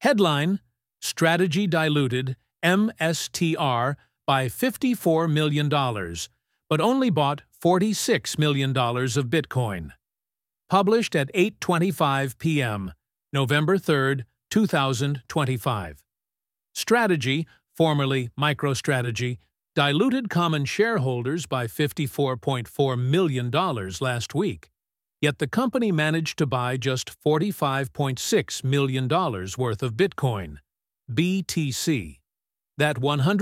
Headline: Strategy diluted MSTR by $54 million, but only bought $46 million of Bitcoin. Published at 8:25 p.m., November 3, 2025. Strategy, formerly MicroStrategy, diluted common shareholders by $54.4 million last week, yet the company managed to buy just $45.6 million worth of Bitcoin, BTC. That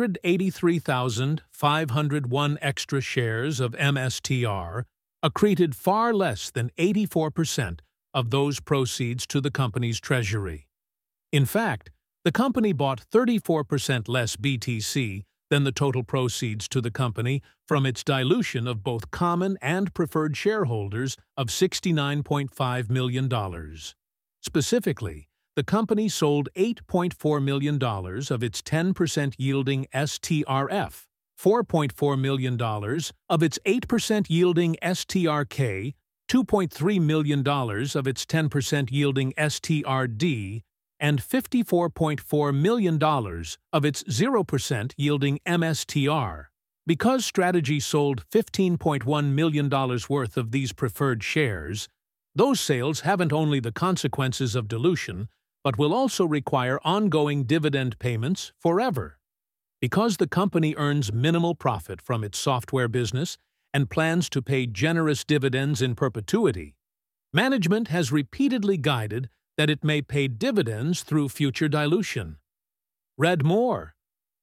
183,501 extra shares of MSTR accreted far less than 84% of those proceeds to the company's treasury. In fact, the company bought 34% less BTC than the total proceeds to the company from its dilution of both common and preferred shareholders of $69.5 million. Specifically, the company sold $8.4 million of its 10% yielding STRF, $4.4 million of its 8% yielding STRK, $2.3 million of its 10% yielding STRD, and $54.4 million of its 0% yielding MSTR. Because Strategy sold $15.1 million worth of these preferred shares, those sales haven't only the consequences of dilution, but will also require ongoing dividend payments forever. Because the company earns minimal profit from its software business and plans to pay generous dividends in perpetuity, management has repeatedly guided that it may pay dividends through future dilution. Read more.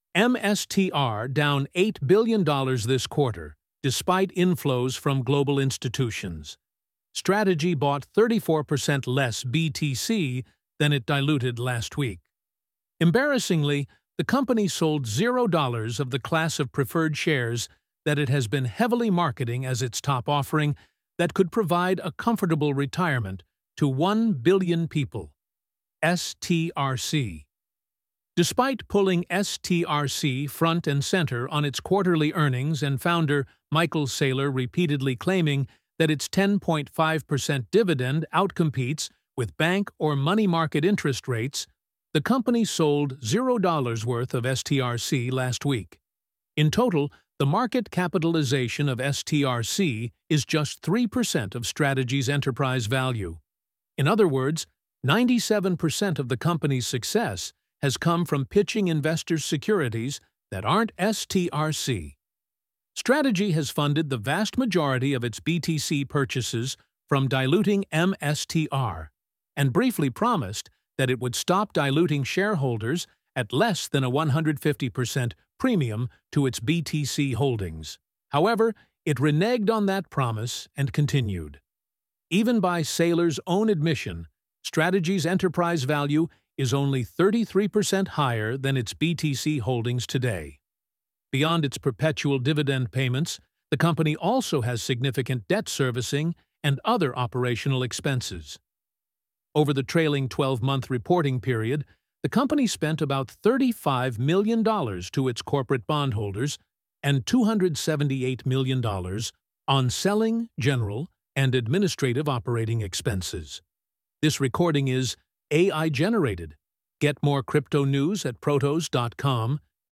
MSTR down $8 billion this quarter, despite inflows from global institutions. Strategy bought 34% less BTC than it diluted last week. Embarrassingly, the company sold $0 of the class of preferred shares that it has been heavily marketing as its top offering that could provide a comfortable retirement to 1 billion people. STRC. Despite pulling STRC front and center on its quarterly earnings and founder Michael Saylor repeatedly claiming that its 10.5% dividend outcompetes with bank or money market interest rates, the company sold $0 worth of STRC last week. In total, the market capitalization of STRC is just 3% of Strategy's enterprise value. In other words, 97% of the company's success has come from pitching investors securities that aren't STRC. Strategy has funded the vast majority of its BTC purchases from diluting MSTR and briefly promised that it would stop diluting shareholders at less than a 150% premium to its BTC holdings. However, it reneged on that promise and continued. Even by Saylor's own admission, Strategy's enterprise value is only 33% higher than its BTC holdings today. Beyond its perpetual dividend payments, the company also has significant debt servicing and other operational expenses. Over the trailing 12-month reporting period, the company spent about $35 million to its corporate bondholders and $278 million on selling, general, and administrative operating expenses. This recording is AI-generated. Get more crypto news at protos.com